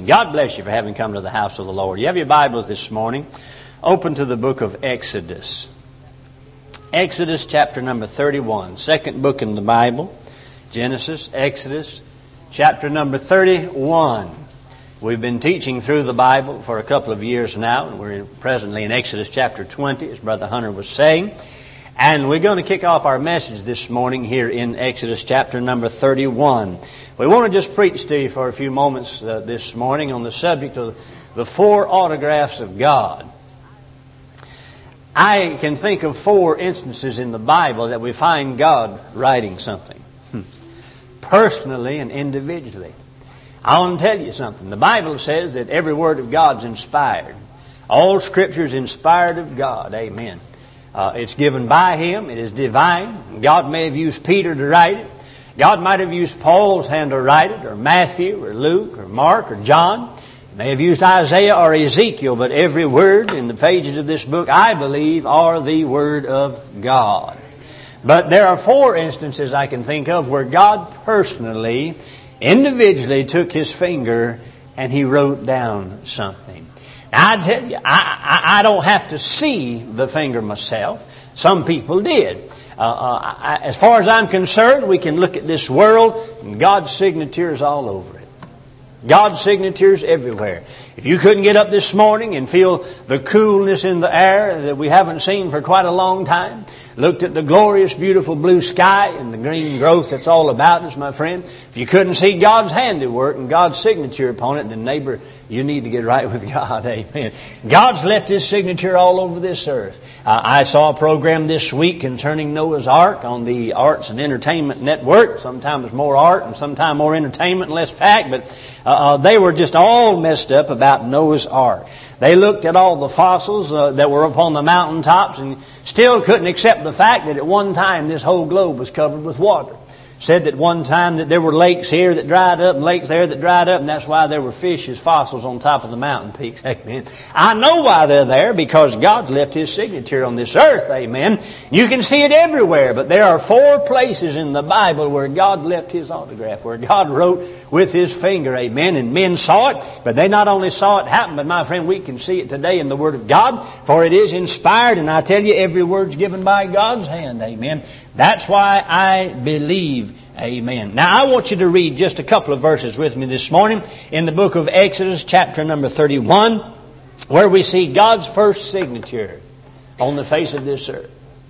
Amen. God bless you for having come to the house of the Lord. You have your Bibles this morning. Open to the book of Exodus. Exodus chapter number 31. Second book in the Bible. Genesis, Exodus, chapter number 31. We've been teaching through the Bible for a couple of years now, and we're presently in Exodus chapter 20, as Brother Hunter was saying. And we're going to kick off our message this morning here in Exodus chapter number 31. We want to just preach to you for a few moments this morning on the subject of the four autographs of God. I can think of four instances in the Bible that we find God writing something. Personally and individually. I want to tell you something. The Bible says that every word of God's inspired. All Scripture is inspired of God. Amen. It's given by Him. It is divine. God may have used Peter to write it. God might have used Paul's hand to write it, or Matthew, or Luke, or Mark, or John. He may have used Isaiah or Ezekiel, but every word in the pages of this book, I believe, are the Word of God. But there are four instances I can think of where God personally, individually took His finger and He wrote down something. Now, I tell you, I don't have to see the finger myself. Some people did. As far as I'm concerned, we can look at this world and God's signature is all over it. God's signature is everywhere. If you couldn't get up this morning and feel the coolness in the air that we haven't seen for quite a long time, looked at the glorious, beautiful blue sky and the green growth that's all about us, my friend, if you couldn't see God's handiwork and God's signature upon it, then neighbor, you need to get right with God. Amen. God's left His signature all over this earth. I saw a program this week concerning Noah's Ark on the Arts and Entertainment Network. Sometimes more art and sometimes more entertainment and less fact, but they were just all messed up about Noah's Ark. They looked at all the fossils that were upon the mountaintops and still couldn't accept the fact that at one time this whole globe was covered with water. Said that one time that there were lakes here that dried up and lakes there that dried up, and that's why there were fish as fossils on top of the mountain peaks. Amen. I know why they're there, because God's left His signature on this earth. Amen. You can see it everywhere, but there are four places in the Bible where God left His autograph, where God wrote with His finger. Amen. And men saw it, but they not only saw it happen, but my friend, we can see it today in the Word of God, for it is inspired, and I tell you, every word's given by God's hand. Amen. That's why I believe. Amen. Now, I want you to read just a couple of verses with me this morning in the book of Exodus, chapter number 31, where we see God's first signature on the face of this earth.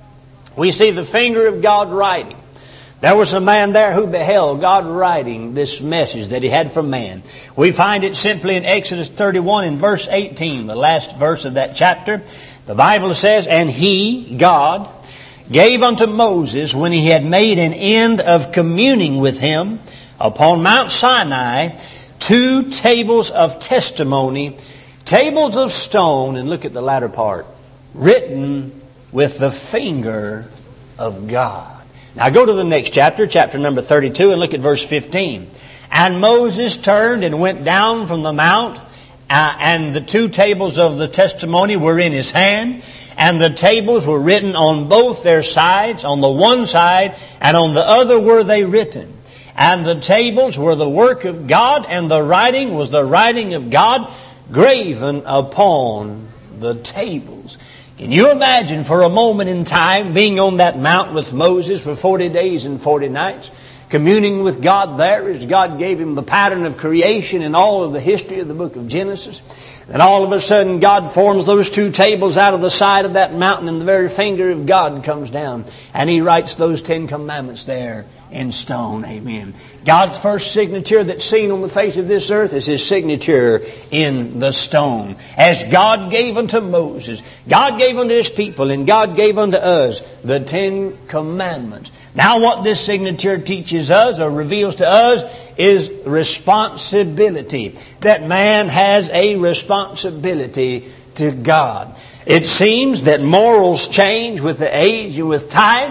We see the finger of God writing. There was a man there who beheld God writing this message that He had for man. We find it simply in Exodus 31 in verse 18, the last verse of that chapter. The Bible says, "And He, God, gave unto Moses, when He had made an end of communing with him upon Mount Sinai, 2 tables of testimony, tables of stone," and look at the latter part, "written with the finger of God." Now go to the next chapter, chapter number 32, and look at verse 15. "And Moses turned and went down from the mount, and the 2 tables of the testimony were in his hand, and the tables were written on both their sides, on the one side and on the other were they written. And the tables were the work of God, and the writing was the writing of God, graven upon the tables." Can you imagine for a moment in time being on that mount with Moses for 40 days and 40 nights, communing with God there as God gave him the pattern of creation and all of the history of the book of Genesis? Then all of a sudden God forms those 2 tables out of the side of that mountain, and the very finger of God comes down and He writes those 10 commandments there in stone. Amen. God's first signature that's seen on the face of this earth is His signature in the stone. As God gave unto Moses, God gave unto His people, and God gave unto us the 10 commandments. Now what this signature teaches us or reveals to us is responsibility. That man has a responsibility to God. It seems that morals change with the age and with time,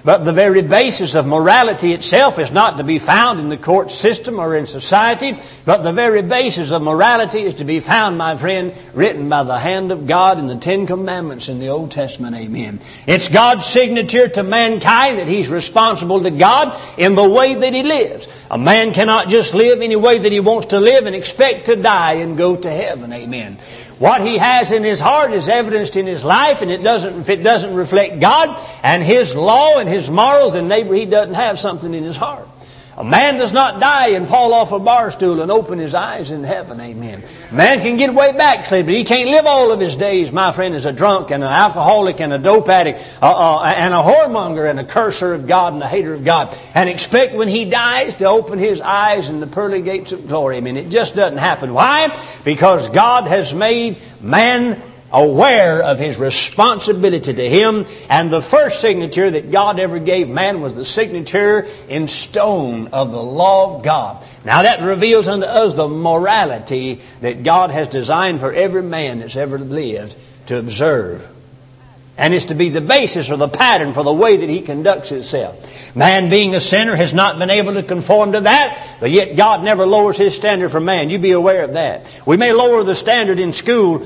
But the very basis of morality itself is not to be found in the court system or in society, but the very basis of morality is to be found, my friend, written by the hand of God in the Ten Commandments in the Old Testament. Amen. It's God's signature to mankind that He's responsible to God in the way that he lives. A man cannot just live any way that he wants to live and expect to die and go to heaven. Amen. What he has in his heart is evidenced in his life, and if it doesn't reflect God and His law and His morals, then maybe he doesn't have something in his heart. A man does not die and fall off a bar stool and open his eyes in heaven. Amen. A man can get way backslid, but he can't live all of his days, my friend, as a drunk and an alcoholic and a dope addict and a whoremonger and a curser of God and a hater of God and expect when he dies to open his eyes in the pearly gates of glory. Amen. It just doesn't happen. Why? Because God has made man aware of his responsibility to him. And the first signature that God ever gave man was the signature in stone of the law of God. Now that reveals unto us the morality that God has designed for every man that's ever lived to observe. And it's to be the basis or the pattern for the way that he conducts himself. Man being a sinner has not been able to conform to that, but yet God never lowers His standard for man. You be aware of that. We may lower the standard in school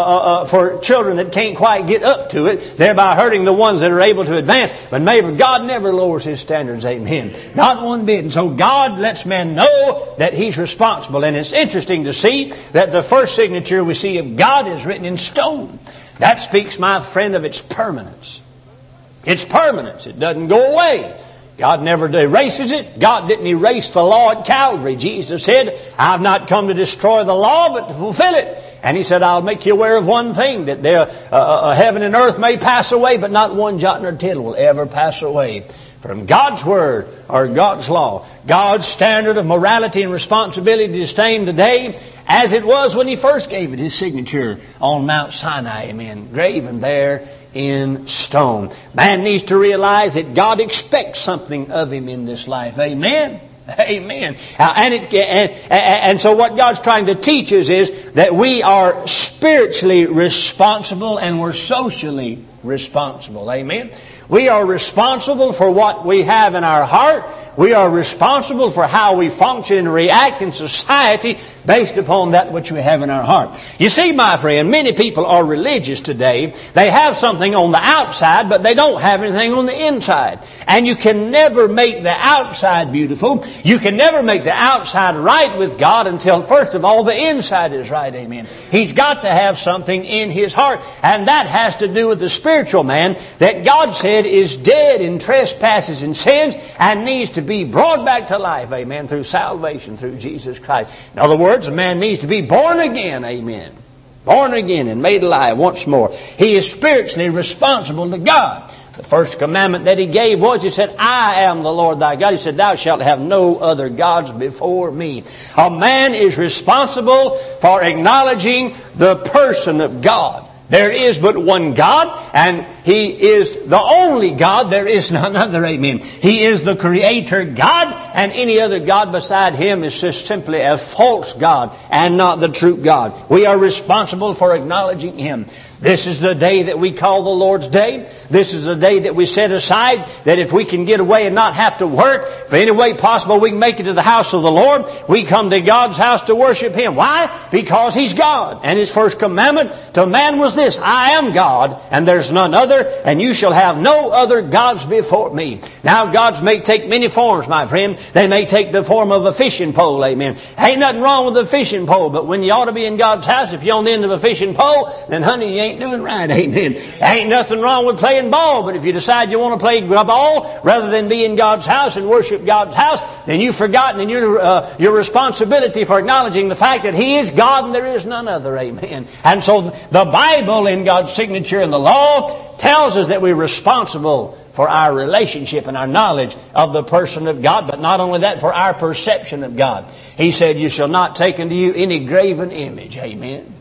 for children that can't quite get up to it, thereby hurting the ones that are able to advance. But maybe God never lowers His standards, amen. Not one bit. And so God lets man know that He's responsible. And it's interesting to see that the first signature we see of God is written in stone. That speaks, my friend, of its permanence. Its permanence. It doesn't go away. God never erases it. God didn't erase the law at Calvary. Jesus said, I've not come to destroy the law, but to fulfill it. And He said, I'll make you aware of one thing, that heaven and earth may pass away, but not one jot nor tittle will ever pass away from God's Word or God's law. God's standard of morality and responsibility is the same today as it was when He first gave it, His signature on Mount Sinai. Amen. Graven there in stone. Man needs to realize that God expects something of him in this life. Amen. Amen. And so what God's trying to teach us is that we are spiritually responsible and we're socially responsible. Amen. We are responsible for what we have in our heart. We are responsible for how we function and react in society based upon that which we have in our heart. You see, my friend, many people are religious today. They have something on the outside, but they don't have anything on the inside. And you can never make the outside beautiful. You can never make the outside right with God until, first of all, the inside is right. Amen. He's got to have something in his heart. And that has to do with the spiritual man that God said is dead in trespasses and sins and needs to be brought back to life, amen, through salvation, through Jesus Christ. In other words, a man needs to be born again, amen. Born again and made alive once more. He is spiritually responsible to God. The first commandment that He gave was, He said, I am the Lord thy God. He said, thou shalt have no other gods before me. A man is responsible for acknowledging the person of God. There is but one God, and He is the only God. There is none other. Amen. He is the Creator God, and any other God beside Him is just simply a false God and not the true God. We are responsible for acknowledging Him. This is the day that we call the Lord's Day. This is the day that we set aside that if we can get away and not have to work, if any way possible we can make it to the house of the Lord, we come to God's house to worship Him. Why? Because He's God. And His first commandment to man was this, I am God, and there's none other, and you shall have no other gods before me. Now, gods may take many forms, my friend. They may take the form of a fishing pole, amen. Ain't nothing wrong with a fishing pole, but when you ought to be in God's house, if you're on the end of a fishing pole, then honey, you ain't doing right, amen. Ain't nothing wrong with playing ball, but if you decide you want to play ball rather than be in God's house and worship God's house, then you've forgotten your responsibility for acknowledging the fact that He is God and there is none other, amen. And so the Bible in God's signature in the law tells us that we're responsible for our relationship and our knowledge of the person of God, but not only that, for our perception of God. He said, you shall not take unto you any graven image, amen.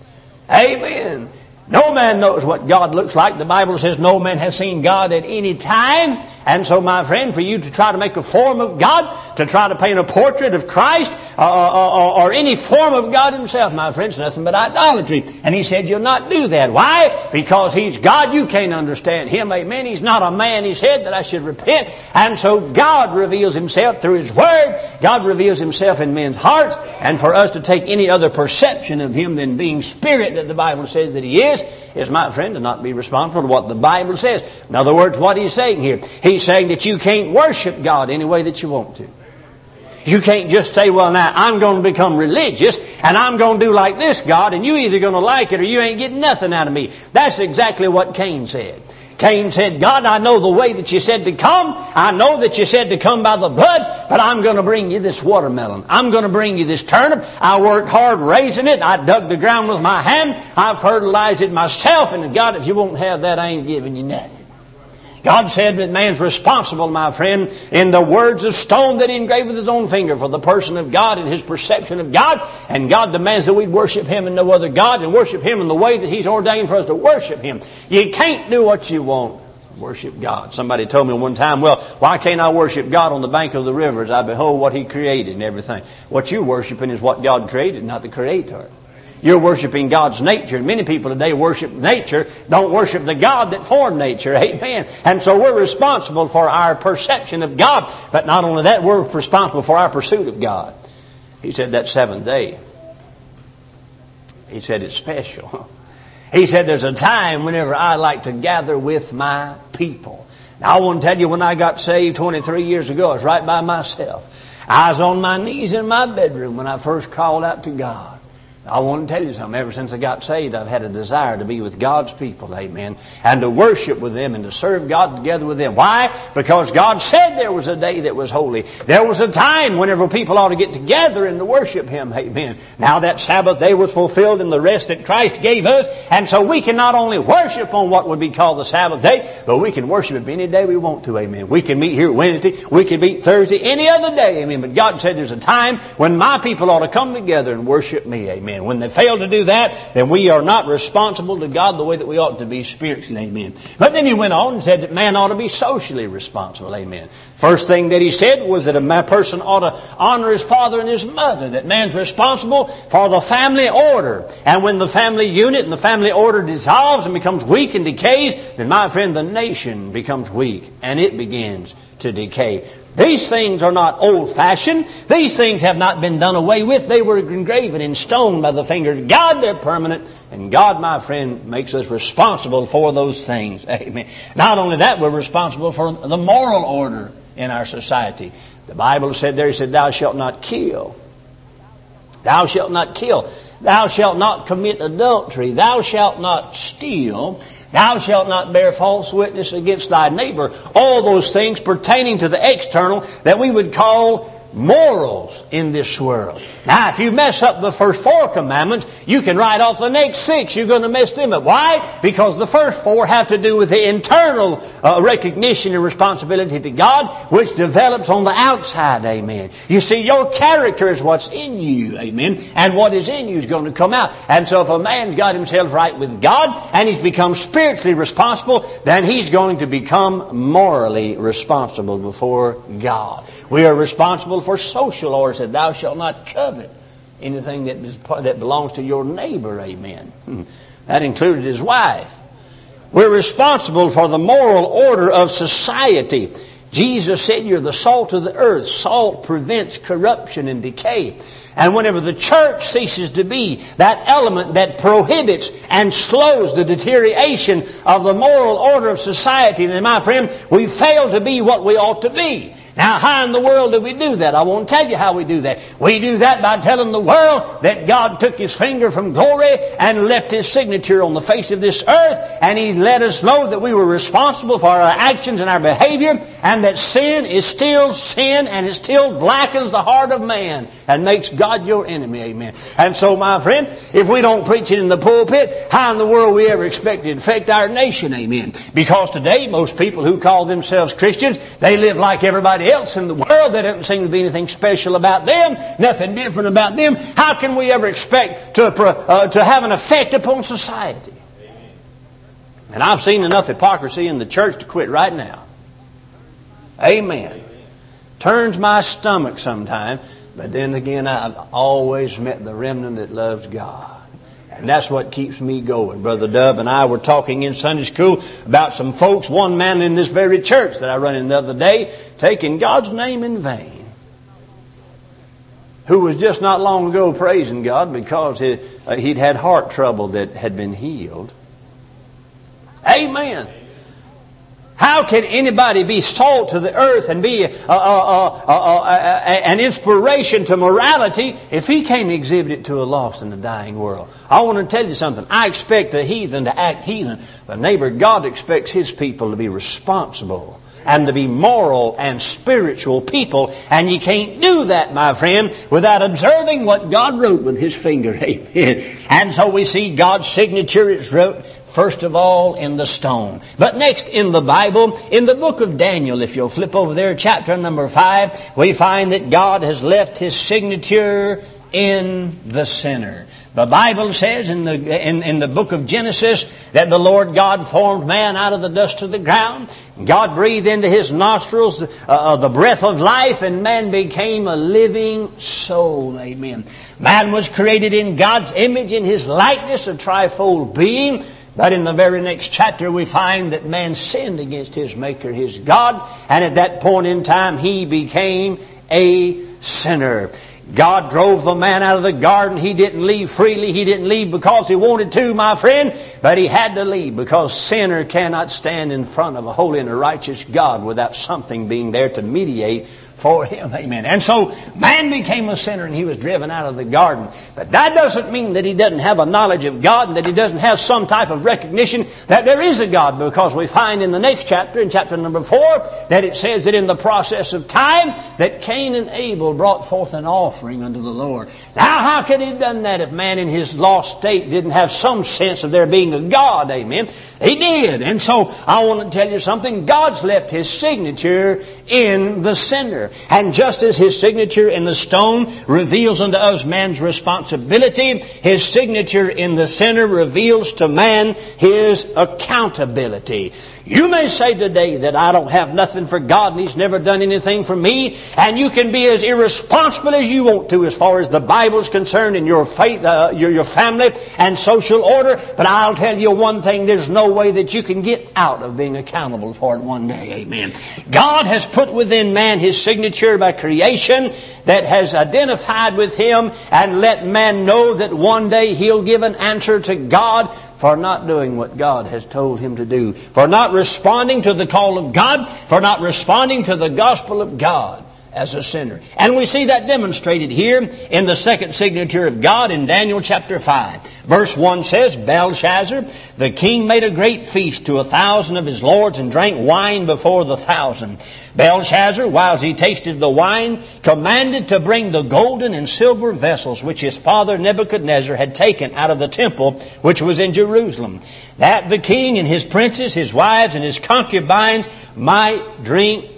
Amen. No man knows what God looks like. The Bible says no man has seen God at any time. And so, my friend, for you to try to make a form of God to try to paint a portrait of Christ or any form of God Himself, my friends, nothing but idolatry. And He said you'll not do that. Why? Because He's God. You can't understand Him. Amen. He's not a man, He said, that I should repent. And so God reveals Himself through His Word. God reveals Himself in men's hearts. And for us to take any other perception of Him than being Spirit that the Bible says that He is, my friend, to not be responsible for what the Bible says. In other words, what He's saying here, He's saying that you can't worship God any way that you want to. You can't just say, well, now I'm going to become religious and I'm going to do like this, God, and you either going to like it or you ain't getting nothing out of me. That's exactly what Cain said. Cain said, God, I know the way that you said to come. I know that you said to come by the blood, but I'm going to bring you this watermelon. I'm going to bring you this turnip. I worked hard raising it. I dug the ground with my hand. I fertilized it myself. And God, if you won't have that, I ain't giving you nothing. God said that man's responsible, my friend, in the words of stone that He engraved with His own finger for the person of God and His perception of God. And God demands that we worship Him and no other God, and worship Him in the way that He's ordained for us to worship Him. You can't do what you want. Worship God. Somebody told me one time, well, why can't I worship God on the bank of the river as I behold what He created and everything? What you're worshiping is what God created, not the Creator. You're worshiping God's nature. And many people today worship nature, don't worship the God that formed nature. Amen. And so we're responsible for our perception of God. But not only that, we're responsible for our pursuit of God. He said that seventh day, He said it's special. He said there's a time whenever I like to gather with my people. Now I want to tell you, when I got saved 23 years ago, I was right by myself. I was on my knees in my bedroom when I first called out to God. I want to tell you something. Ever since I got saved, I've had a desire to be with God's people, amen, and to worship with them and to serve God together with them. Why? Because God said there was a day that was holy. There was a time whenever people ought to get together and to worship Him, amen. Now that Sabbath day was fulfilled in the rest that Christ gave us, and so we can not only worship on what would be called the Sabbath day, but we can worship Him any day we want to, amen. We can meet here Wednesday, we can meet Thursday, any other day, amen. But God said there's a time when my people ought to come together and worship me, amen. When they fail to do that, then we are not responsible to God the way that we ought to be spiritually, amen. But then He went on and said that man ought to be socially responsible, amen. First thing that He said was that a person ought to honor his father and his mother, that man's responsible for the family order. And when the family unit and the family order dissolves and becomes weak and decays, then my friend, the nation becomes weak and it begins to decay. These things are not old-fashioned. These things have not been done away with. They were engraven in stone by the finger of God. They're permanent. And God, my friend, makes us responsible for those things. Amen. Not only that, we're responsible for the moral order in our society. The Bible said there, He said, thou shalt not kill. Thou shalt not kill. Thou shalt not commit adultery. Thou shalt not steal. Thou shalt not bear false witness against thy neighbor. All those things pertaining to the external that we would call morals in this world. Now, if you mess up the first 4 commandments, you can write off the next 6. You're going to mess them up. Why? Because the first 4 have to do with the internal recognition and responsibility to God, which develops on the outside. Amen. You see, your character is what's in you. Amen. And what is in you is going to come out. And so if a man's got himself right with God and he's become spiritually responsible, then he's going to become morally responsible before God. We are responsible for social order. Said, thou shalt not covet anything that belongs to your neighbor. Amen. That included his wife. We're responsible for the moral order of society. Jesus said you're the salt of the earth. Salt prevents corruption and decay. And whenever the church ceases to be that element that prohibits and slows the deterioration of the moral order of society, then, my friend, we fail to be what we ought to be. Now, how in the world do we do that? I won't tell you how we do that. We do that by telling the world that God took His finger from glory and left His signature on the face of this earth, and He let us know that we were responsible for our actions and our behavior, and that sin is still sin, and it still blackens the heart of man and makes God your enemy. Amen. And so, my friend, if we don't preach it in the pulpit, how in the world we ever expect it to affect our nation? Amen. Because today, most people who call themselves Christians, they live like everybody else in the world. There doesn't seem to be anything special about them, nothing different about them. How can we ever expect to have an effect upon society? And I've seen enough hypocrisy in the church to quit right now. Amen. turns my stomach sometimes. But then again, I've always met the remnant that loves God. And that's what keeps me going. Brother Dub and I were talking in Sunday school about some folks, one man in this very church that I run in the other day, taking God's name in vain, who was just not long ago praising God because he'd had heart trouble that had been healed. Amen. How can anybody be salt to the earth and be an inspiration to morality if he can't exhibit it to a lost and a dying world? I want to tell you something. I expect the heathen to act heathen. But neighbor, God expects His people to be responsible and to be moral and spiritual people. And you can't do that, my friend, without observing what God wrote with His finger. Amen. And so we see God's signature is wrote first of all in the stone. But next in the Bible, in the book of Daniel, if you'll flip over there, chapter number 5, we find that God has left His signature in the center. The Bible says in the book of Genesis that the Lord God formed man out of the dust of the ground. God breathed into his nostrils the breath of life, and man became a living soul. Amen. Man was created in God's image, in His likeness, a trifold being. But in the very next chapter we find that man sinned against his Maker, his God. And at that point in time he became a sinner. God drove the man out of the garden. He didn't leave freely. He didn't leave because he wanted to, my friend. But he had to leave because sinner cannot stand in front of a holy and a righteous God without something being there to mediate for him. Amen. And so man became a sinner and he was driven out of the garden. But that doesn't mean that he doesn't have a knowledge of God and that he doesn't have some type of recognition that there is a God, because we find in the next chapter, in chapter number 4, that it says that in the process of time that Cain and Abel brought forth an offering unto the Lord. Now how could he have done that if man in his lost state didn't have some sense of there being a God? Amen. He did. And so I want to tell you something. God's left His signature in the center. And just as His signature in the stone reveals unto us man's responsibility, His signature in the center reveals to man his accountability. You may say today that I don't have nothing for God and He's never done anything for me. And you can be as irresponsible as you want to as far as the Bible is concerned in your faith, your family and social order. But I'll tell you one thing, there's no way that you can get out of being accountable for it one day. Amen. God has put within man His signature by creation that has identified with Him and let man know that one day he'll give an answer to God for not doing what God has told him to do, for not responding to the call of God, for not responding to the gospel of God as a sinner. And we see that demonstrated here in the second signature of God in Daniel chapter 5. Verse 1 says, Belshazzar, the king, made a great feast to 1,000 of his lords and drank wine before the 1,000. Belshazzar, whiles he tasted the wine, commanded to bring the golden and silver vessels which his father Nebuchadnezzar had taken out of the temple which was in Jerusalem, that the king and his princes, his wives, and his concubines might drink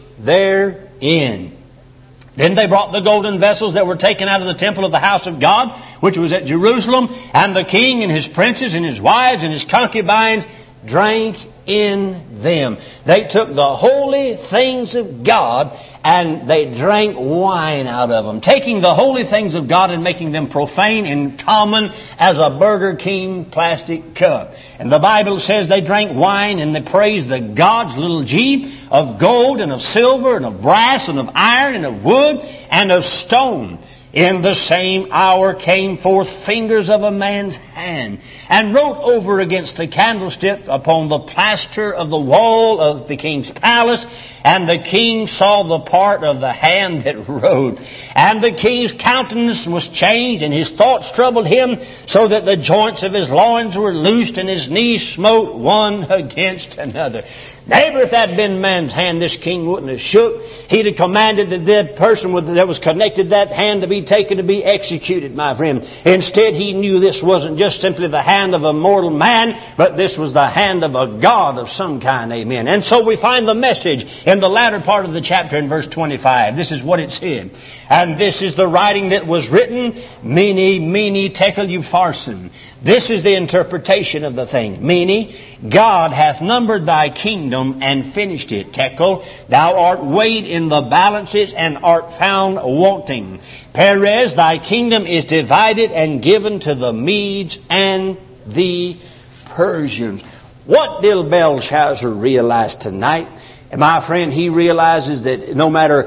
therein. Then they brought the golden vessels that were taken out of the temple of the house of God, which was at Jerusalem, and the king and his princes and his wives and his concubines drank in them. They took the holy things of God and they drank wine out of them, taking the holy things of God and making them profane and common as a Burger King plastic cup. And the Bible says they drank wine and they praised the gods, little g, of gold and of silver and of brass and of iron and of wood and of stone. In the same hour came forth fingers of a man's hand, and wrote over against the candlestick upon the plaster of the wall of the king's palace. And the king saw the part of the hand that wrote. And the king's countenance was changed, and his thoughts troubled him, so that the joints of his loins were loosed, and his knees smote one against another. Neighbor, if that had been man's hand, this king wouldn't have shook. He'd have commanded the dead person that was connected to that hand to be be taken to be executed, my friend. Instead, he knew this wasn't just simply the hand of a mortal man, but this was the hand of a God of some kind, amen. And so we find the message in the latter part of the chapter in verse 25. This is what it said. And this is the writing that was written, Mene, Tekel, Upharsin. This is the interpretation of the thing. Mene, God hath numbered thy kingdom and finished it. Tekel, thou art weighed in the balances and art found wanting. Perez, thy kingdom is divided and given to the Medes and the Persians. What did Belshazzar realize tonight? My friend, he realizes that no matter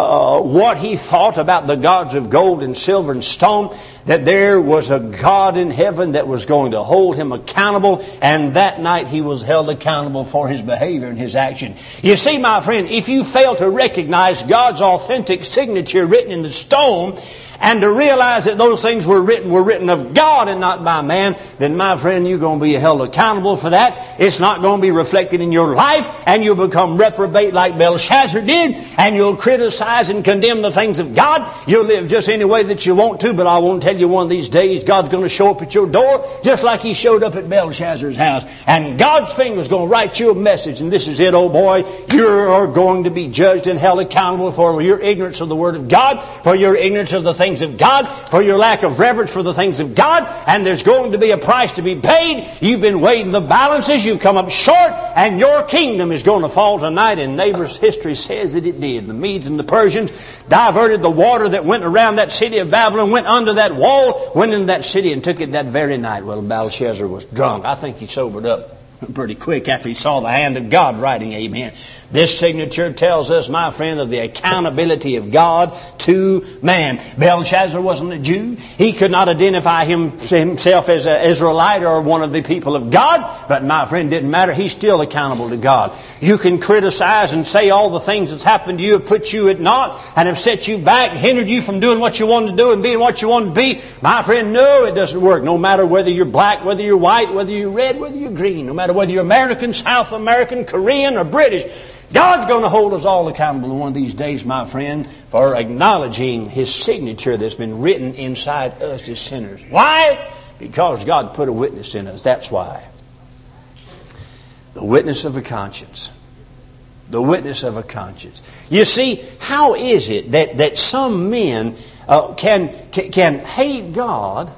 what he thought about the gods of gold and silver and stone, that there was a God in heaven that was going to hold him accountable, and that night he was held accountable for his behavior and his action. You see, my friend, if you fail to recognize God's authentic signature written in the stone, and to realize that those things were written of God and not by man, then, my friend, you're going to be held accountable for that. It's not going to be reflected in your life, and you'll become reprobate like Belshazzar did, and you'll criticize and condemn the things of God. You'll live just any way that you want to, but I won't tell you one of these days God's going to show up at your door just like He showed up at Belshazzar's house. And God's finger's going to write you a message, and this is it, oh boy. You're going to be judged and held accountable for your ignorance of the Word of God, for your ignorance of the things of God, for your lack of reverence for the things of God, and there's going to be a price to be paid. You've been weighing the balances, you've come up short, and your kingdom is going to fall tonight. And neighbors, history says that it did. The Medes and the Persians diverted the water that went around that city of Babylon, went under that wall, went into that city and took it that very night. Well, Belshazzar was drunk. I think he sobered up pretty quick after he saw the hand of God writing, amen. This signature tells us, my friend, of the accountability of God to man. Belshazzar wasn't a Jew. He could not identify himself as an Israelite or one of the people of God. But, my friend, didn't matter. He's still accountable to God. You can criticize and say all the things that's happened to you have put you at naught and have set you back, hindered you from doing what you wanted to do and being what you wanted to be. My friend, no, it doesn't work. No matter whether you're black, whether you're white, whether you're red, whether you're green, no matter whether you're American, South American, Korean, or British, God's going to hold us all accountable one of these days, my friend, for acknowledging His signature that's been written inside us as sinners. Why? Because God put a witness in us. That's why. The witness of a conscience. The witness of a conscience. You see, how is it that some men can hate God?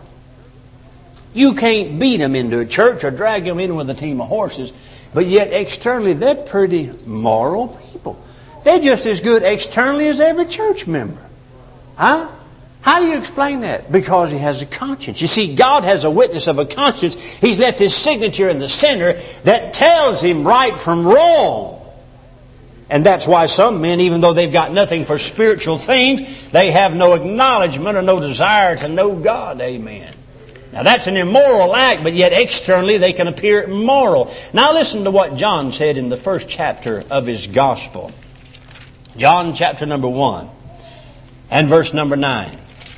You can't beat them into a church or drag them in with a team of horses. But yet externally they're pretty moral people. They're just as good externally as every church member. Huh? How do you explain that? Because he has a conscience. You see, God has a witness of a conscience. He's left His signature in the center that tells him right from wrong. And that's why some men, even though they've got nothing for spiritual things, they have no acknowledgement or no desire to know God. Amen. Now that's an immoral act, but yet externally they can appear moral. Now listen to what John said in the first chapter of his gospel. John chapter number 1 and verse number 9.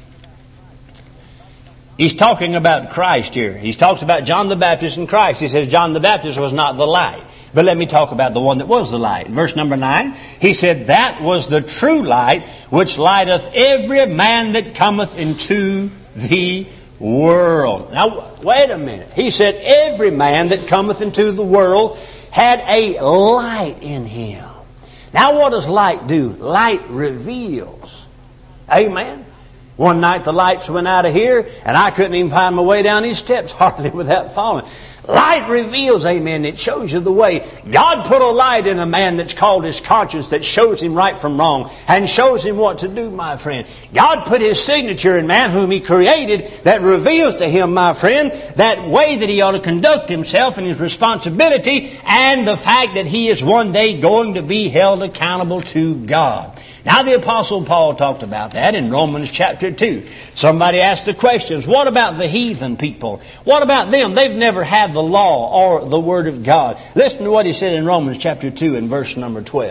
He's talking about Christ here. He talks about John the Baptist and Christ. He says John the Baptist was not the light. But let me talk about the one that was the light. Verse number 9, he said, that was the true light, which lighteth every man that cometh into the world. Now, wait a minute. He said every man that cometh into the world had a light in him. Now, what does light do? Light reveals. Amen. One night the lights went out of here, and I couldn't even find my way down these steps hardly without falling. Light reveals, amen. It shows you the way. God put a light in a man that's called his conscience that shows him right from wrong and shows him what to do, my friend. God put His signature in man whom He created that reveals to him, my friend, that way that he ought to conduct himself and his responsibility and the fact that he is one day going to be held accountable to God. Now the Apostle Paul talked about that in Romans chapter 2. Somebody asked the questions, what about the heathen people? What about them? They've never had the law or the Word of God. Listen to what he said in Romans chapter 2 and verse number 12.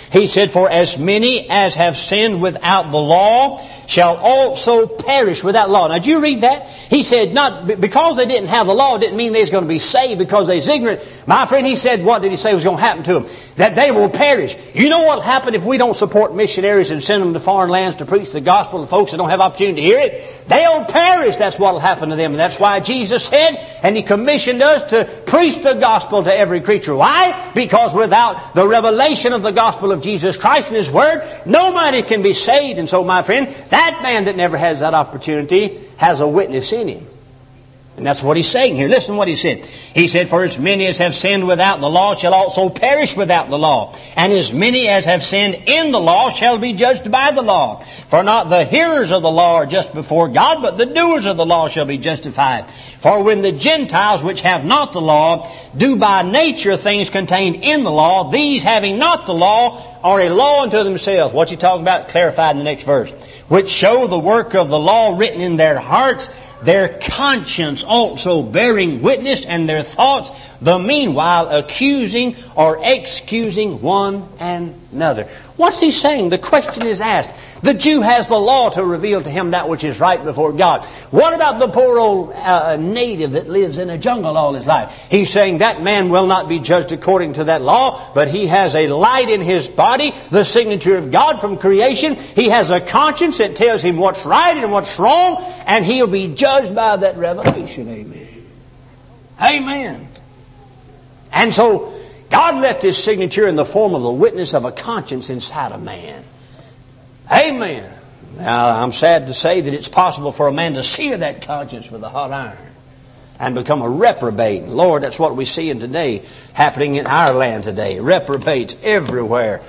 He said, for as many as have sinned without the law shall also perish without law. Now, did you read that? He said, not because they didn't have the law didn't mean they was going to be saved because they was ignorant. My friend, he said, what did he say was going to happen to them? That they will perish. You know what will happen if we don't support missionaries and send them to foreign lands to preach the gospel to folks that don't have opportunity to hear it? They'll perish. That's what will happen to them. And that's why Jesus said, and He commissioned us to preach the gospel to every creature. Why? Because without the revelation of the gospel of Jesus Christ and His Word, nobody can be saved. And so, my friend, that man that never has that opportunity has a witness in him. And that's what he's saying here. Listen to what he said. He said, for as many as have sinned without the law shall also perish without the law. And as many as have sinned in the law shall be judged by the law. For not the hearers of the law are just before God, but the doers of the law shall be justified. For when the Gentiles which have not the law do by nature things contained in the law, these having not the law are a law unto themselves. What's he talking about? Clarified in the next verse. Which show the work of the law written in their hearts, their conscience also bearing witness, and their thoughts the meanwhile accusing or excusing one another. What's he saying? The question is asked. The Jew has the law to reveal to him that which is right before God. What about the poor old native that lives in a jungle all his life? He's saying that man will not be judged according to that law, but he has a light in his body, the signature of God from creation. He has a conscience that tells him what's right and what's wrong, and he'll be judged by that revelation. Amen. Amen. And so God left His signature in the form of the witness of a conscience inside a man. Amen. Now, I'm sad to say that it's possible for a man to sear that conscience with a hot iron and become a reprobate. Lord, that's what we see in today, happening in our land today. Reprobates everywhere.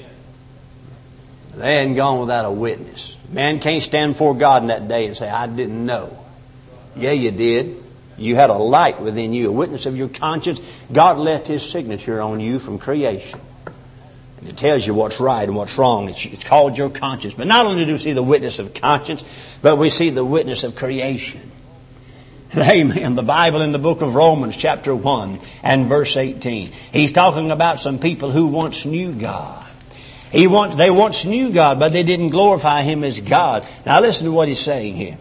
They hadn't gone without a witness. Man can't stand before God in that day and say, I didn't know. Yeah, you did. You had a light within you, a witness of your conscience. God left His signature on you from creation. And it tells you what's right and what's wrong. It's called your conscience. But not only do we see the witness of conscience, but we see the witness of creation. Amen. The Bible in the book of Romans chapter 1 and verse 18. He's talking about some people who once knew God. They once knew God, but they didn't glorify Him as God. Now listen to what he's saying here.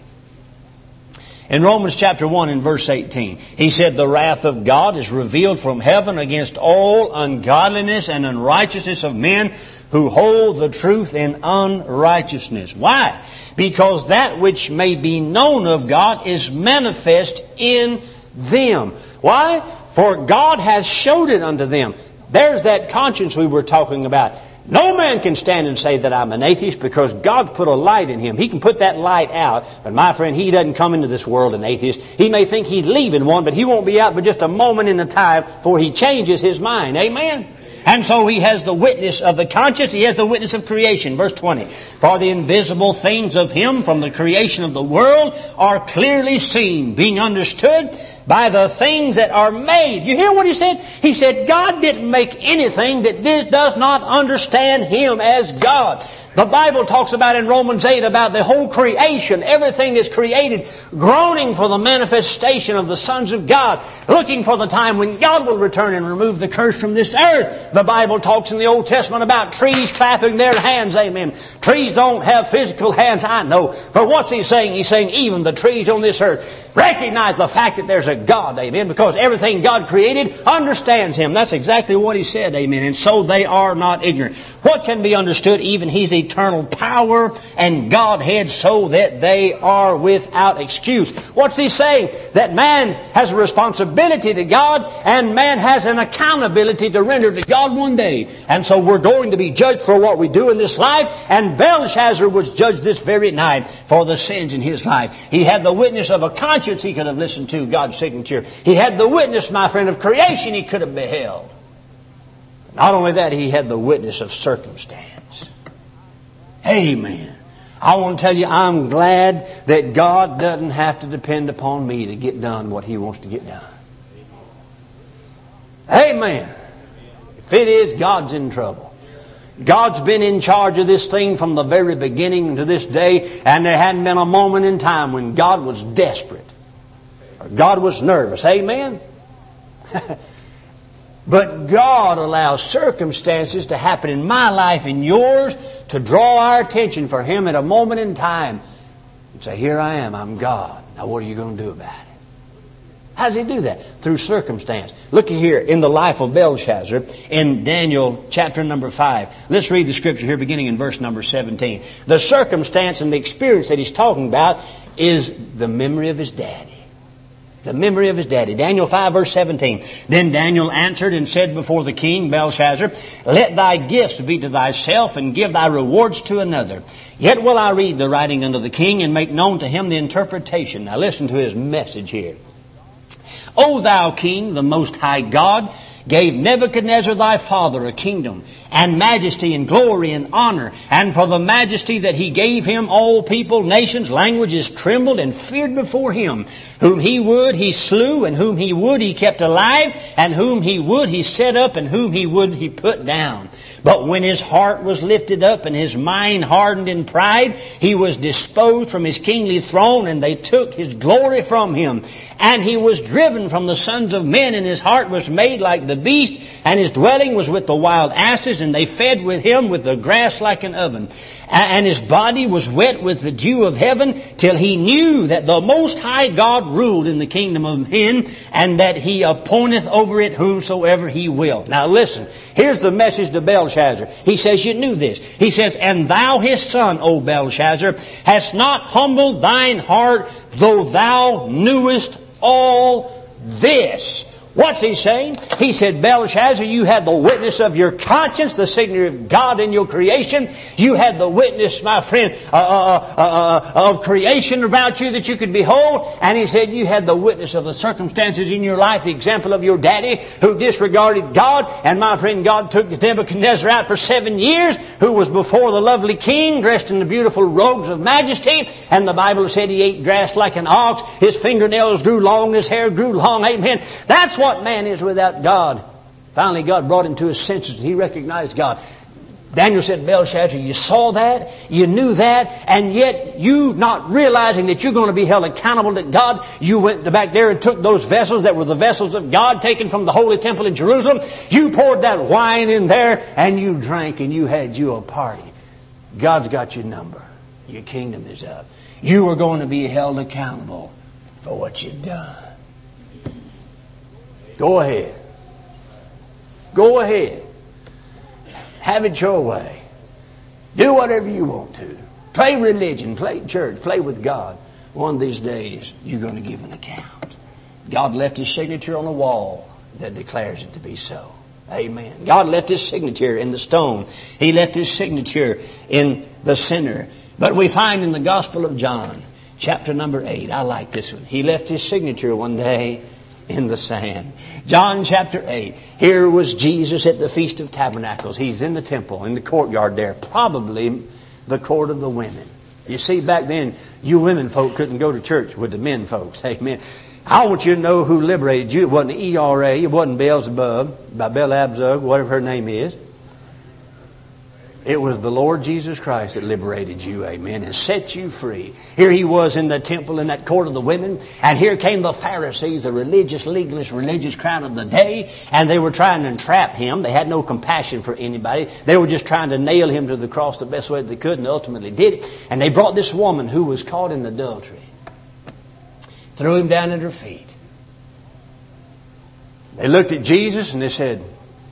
In Romans chapter 1 and verse 18, he said, the wrath of God is revealed from heaven against all ungodliness and unrighteousness of men who hold the truth in unrighteousness. Why? Because that which may be known of God is manifest in them. Why? For God has showed it unto them. There's that conscience we were talking about. No man can stand and say that I'm an atheist because God put a light in him. He can put that light out. But my friend, he doesn't come into this world an atheist. He may think he's leaving one, but he won't be out but just a moment in the time before he changes his mind. Amen? And so he has the witness of the conscience. He has the witness of creation. Verse 20. For the invisible things of Him from the creation of the world are clearly seen, being understood by the things that are made. You hear what he said? He said God didn't make anything that this does not understand Him as God. The Bible talks about in Romans 8 about the whole creation, everything is created, groaning for the manifestation of the sons of God, looking for the time when God will return and remove the curse from this earth. The Bible talks in the Old Testament about trees clapping their hands. Amen. Trees don't have physical hands, I know. But what's He saying? He's saying even the trees on this earth recognize the fact that there's a God. Amen. Because everything God created understands Him. That's exactly what He said. Amen. And so they are not ignorant. What can be understood? Even His eternal power and Godhead, so that they are without excuse. What's He saying? That man has a responsibility to God and man has an accountability to render to God one day. And so we're going to be judged for what we do in this life. And Belshazzar was judged this very night for the sins in his life. He had the witness of a conscience he could have listened to, God's signature. He had the witness, my friend, of creation he could have beheld. Not only that, he had the witness of circumstance. Amen. I want to tell you, I'm glad that God doesn't have to depend upon me to get done what He wants to get done. Amen. If it is, God's in trouble. God's been in charge of this thing from the very beginning to this day, and there hadn't been a moment in time when God was desperate or God was nervous. Amen. But God allows circumstances to happen in my life and yours to draw our attention for Him at a moment in time. And say, here I am, I'm God. Now what are you going to do about it? How does He do that? Through circumstance. Look here in the life of Belshazzar in Daniel chapter number 5. Let's read the scripture here beginning in verse number 17. The circumstance and the experience that he's talking about is the memory of his daddy. The memory of his daddy. Daniel 5 verse 17. Then Daniel answered and said before the king Belshazzar, let thy gifts be to thyself and give thy rewards to another. Yet will I read the writing unto the king and make known to him the interpretation. Now listen to his message here. O thou king, the most high God, gave Nebuchadnezzar thy father a kingdom, and majesty, and glory, and honor. And for the majesty that he gave him, all people, nations, languages trembled and feared before him. Whom he would, he slew, and whom he would, he kept alive, and whom he would, he set up, and whom he would, he put down. But when his heart was lifted up and his mind hardened in pride, he was disposed from his kingly throne, and they took his glory from him. And he was driven from the sons of men, and his heart was made like the beast, and his dwelling was with the wild asses, and they fed with him with the grass like an oven. And his body was wet with the dew of heaven, till he knew that the Most High God ruled in the kingdom of men, and that He appointeth over it whomsoever He will. Now listen, here's the message to Belshazzar. He says, you knew this. He says, and thou his son, O Belshazzar, hast not humbled thine heart, though thou knewest all this. What's he saying? He said, Belshazzar, you had the witness of your conscience, the signature of God in your creation. You had the witness, my friend, of creation about you that you could behold. And he said, you had the witness of the circumstances in your life, the example of your daddy who disregarded God. And my friend, God took Nebuchadnezzar out for 7 years, who was before the lovely king, dressed in the beautiful robes of majesty. And the Bible said he ate grass like an ox. His fingernails grew long, his hair grew long. Amen. That's what man is without God. Finally, God brought him to his senses and he recognized God. Daniel said, Belshazzar, you saw that, you knew that, and yet you not realizing that you're going to be held accountable to God, you went back there and took those vessels that were the vessels of God taken from the holy temple in Jerusalem. You poured that wine in there and you drank and you had you a party. God's got your number. Your kingdom is up. You are going to be held accountable for what you've done. Go ahead. Go ahead. Have it your way. Do whatever you want to. Play religion, play church, play with God. One of these days, you're going to give an account. God left His signature on the wall that declares it to be so. Amen. God left His signature in the stone. He left His signature in the center. But we find in the Gospel of John, chapter number 8, I like this one. He left His signature one day in the sand. John chapter 8. Here was Jesus at the Feast of Tabernacles. He's in the temple, in the courtyard there. Probably the court of the women. You see, back then, you women folk couldn't go to church with the men folks. Amen. I want you to know who liberated you. It wasn't the ERA. It wasn't Beelzebub, by Belabzug, whatever her name is. It was the Lord Jesus Christ that liberated you, amen, and set you free. Here He was in the temple in that court of the women, and here came the Pharisees, the religious, legalist, religious crowd of the day, and they were trying to entrap Him. They had no compassion for anybody. They were just trying to nail Him to the cross the best way they could, and ultimately did it. And they brought this woman who was caught in adultery, threw Him down at her feet. They looked at Jesus and they said,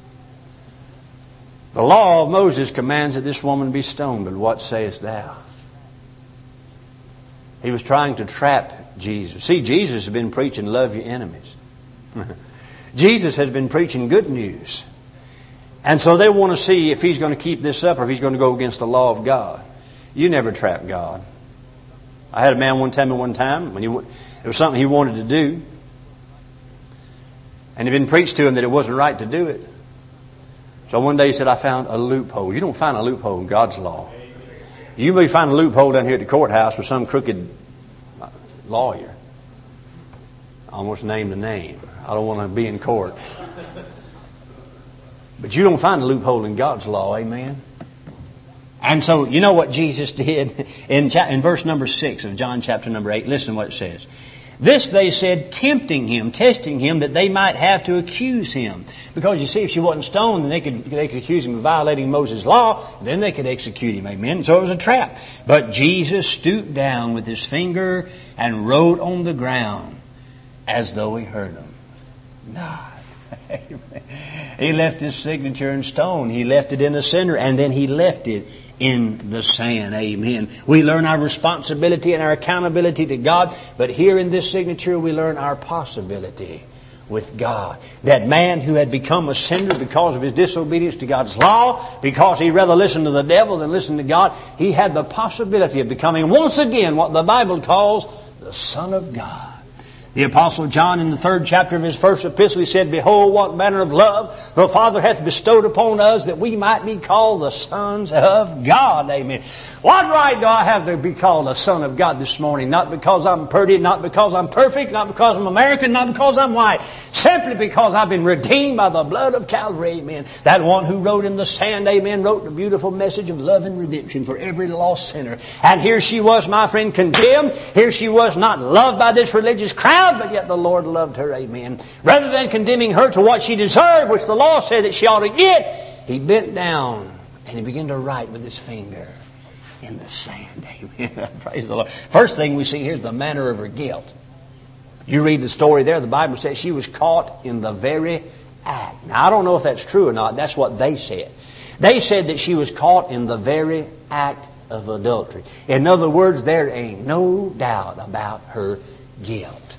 the law of Moses commands that this woman be stoned, but what sayest thou? He was trying to trap Jesus. See, Jesus has been preaching love your enemies. Jesus has been preaching good news. And so they want to see if He's going to keep this up or if He's going to go against the law of God. You never trap God. I had a man one time when there was something he wanted to do, and it had been preached to him that it wasn't right to do it. So one day he said, I found a loophole. You don't find a loophole in God's law. You may find a loophole down here at the courthouse with some crooked lawyer. I almost named a name. I don't want to be in court. But you don't find a loophole in God's law, amen? And so, you know what Jesus did in verse number 6 of John chapter number 8? Listen to what it says. This they said, tempting him, testing him, that they might have to accuse him. Because you see, if she wasn't stoned, then they could accuse him of violating Moses' law. Then they could execute him. Amen. So it was a trap. But Jesus stooped down with his finger and wrote on the ground as though he heard them. God. He left his signature in stone. He left it in the center, and then he left it in the sand. Amen. We learn our responsibility and our accountability to God, but here in this signature we learn our possibility with God. That man who had become a sinner because of his disobedience to God's law, because he rather listened to the devil than listened to God, he had the possibility of becoming once again what the Bible calls the Son of God. The Apostle John, in the 3rd chapter of his first epistle, he said, Behold, what manner of love the Father hath bestowed upon us, that we might be called the sons of God. Amen. What right do I have to be called a son of God this morning? Not because I'm pretty, not because I'm perfect, not because I'm American, not because I'm white. Simply because I've been redeemed by the blood of Calvary. Amen. That one who wrote in the sand, amen, wrote the beautiful message of love and redemption for every lost sinner. And here she was, my friend, condemned. Here she was, not loved by this religious crowd, but yet the Lord loved her. Amen. Rather than condemning her to what she deserved, which the law said that she ought to get, he bent down and he began to write with his finger in the sand. Amen. Praise the Lord. First thing we see here is the manner of her guilt. You read the story there, the Bible says she was caught in the very act. Now, I don't know if that's true or not. That's what they said. They said that she was caught in the very act of adultery. In other words, there ain't no doubt about her guilt.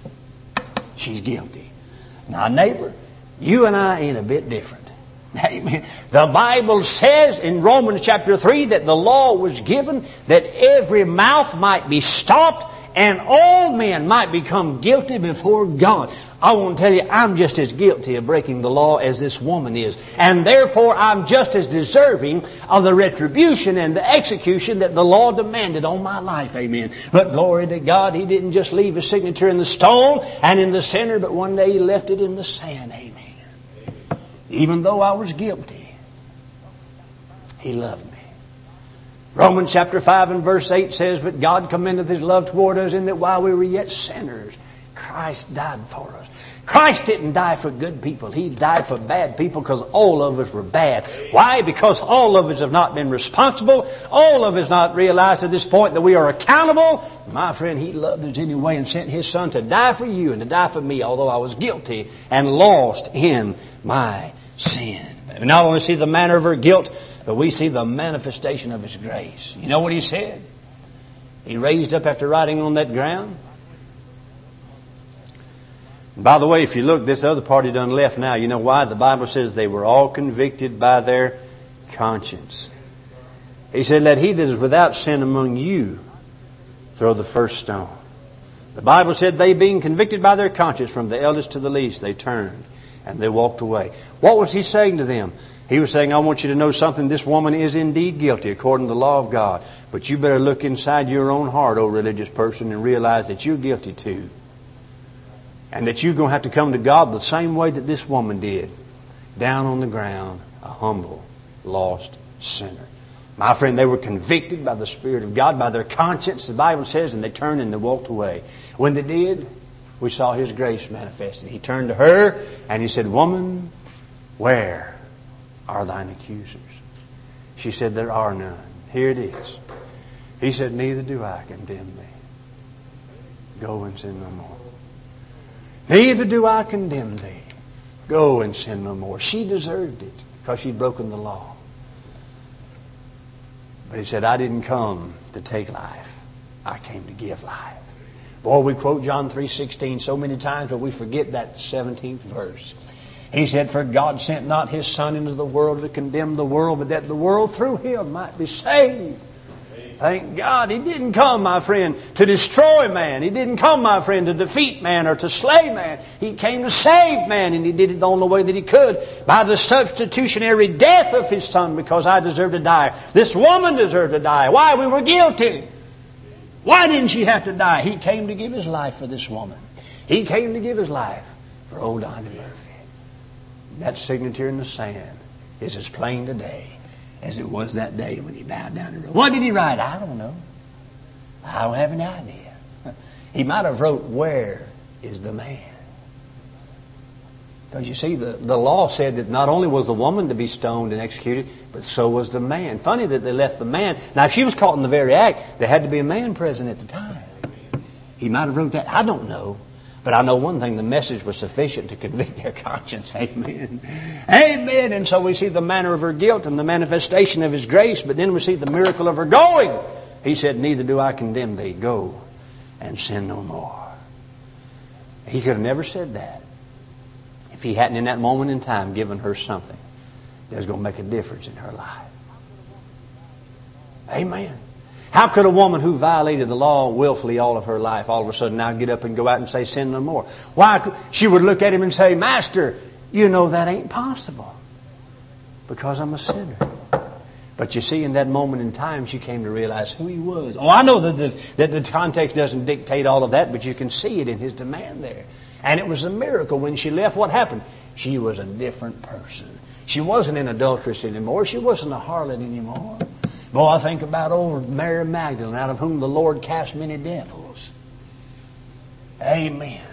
She's guilty. Now, neighbor, you and I ain't a bit different. Amen. The Bible says in Romans chapter 3 that the law was given that every mouth might be stopped and all men might become guilty before God. I want to tell you, I'm just as guilty of breaking the law as this woman is. And therefore, I'm just as deserving of the retribution and the execution that the law demanded on my life. Amen. But glory to God, He didn't just leave His signature in the stone and in the center, but one day He left it in the sand. Amen. Even though I was guilty, He loved me. Romans chapter 5 and verse 8 says, But God commendeth His love toward us in that while we were yet sinners, Christ died for us. Christ didn't die for good people. He died for bad people because all of us were bad. Why? Because all of us have not been responsible. All of us not realized at this point that we are accountable. My friend, He loved us anyway and sent His Son to die for you and to die for me, although I was guilty and lost in my sin. We not only see the manner of her guilt, but we see the manifestation of His grace. You know what He said? He raised up after writing on that ground. And by the way, if you look, this other party done left now. You know why? The Bible says they were all convicted by their conscience. He said, Let he that is without sin among you throw the first stone. The Bible said they being convicted by their conscience from the eldest to the least, they turned and they walked away. What was He saying to them? He was saying, I want you to know something. This woman is indeed guilty according to the law of God. But you better look inside your own heart, O religious person, and realize that you're guilty too. And that you're going to have to come to God the same way that this woman did. Down on the ground, a humble, lost sinner. My friend, they were convicted by the Spirit of God, by their conscience, the Bible says, and they turned and they walked away. When they did, we saw His grace manifested. He turned to her and He said, Woman, where are thine accusers? She said, There are none. Here it is. He said, Neither do I condemn thee. Go and sin no more. Neither do I condemn thee. Go and sin no more. She deserved it because she'd broken the law. But He said, I didn't come to take life. I came to give life. Boy, we quote John 3:16 so many times, but we forget that 17th verse. He said, For God sent not His Son into the world to condemn the world, but that the world through Him might be saved. Thank God. He didn't come, my friend, to destroy man. He didn't come, my friend, to defeat man or to slay man. He came to save man, and He did it the only way that He could, by the substitutionary death of His Son, because I deserved to die. This woman deserved to die. Why? We were guilty. Why didn't she have to die? He came to give His life for this woman. He came to give His life for old Donnie Murphy. That signature in the sand is as plain today as it was that day when he bowed down and wrote. What did he write? I don't know. I don't have any idea. He might have wrote, Where is the man. Because you see, the law said that not only was the woman to be stoned and executed, but so was the man. Funny that they left the man. Now, if she was caught in the very act, there had to be a man present at the time. He might have wrote that. I don't know. But I know one thing, the message was sufficient to convict their conscience. Amen. Amen. And so we see the manner of her guilt and the manifestation of His grace, but then we see the miracle of her going. He said, neither do I condemn thee. Go and sin no more. He could have never said that if He hadn't in that moment in time given her something that was going to make a difference in her life. Amen. How could a woman who violated the law willfully all of her life all of a sudden now get up and go out and say, sin no more? Why? She would look at him and say, Master, you know that ain't possible because I'm a sinner. But you see, in that moment in time, she came to realize who He was. Oh, I know that the context doesn't dictate all of that, but you can see it in His demand there. And it was a miracle. When she left, what happened? She was a different person. She wasn't an adulteress anymore. She wasn't a harlot anymore. Boy, I think about old Mary Magdalene, out of whom the Lord cast many devils. Amen.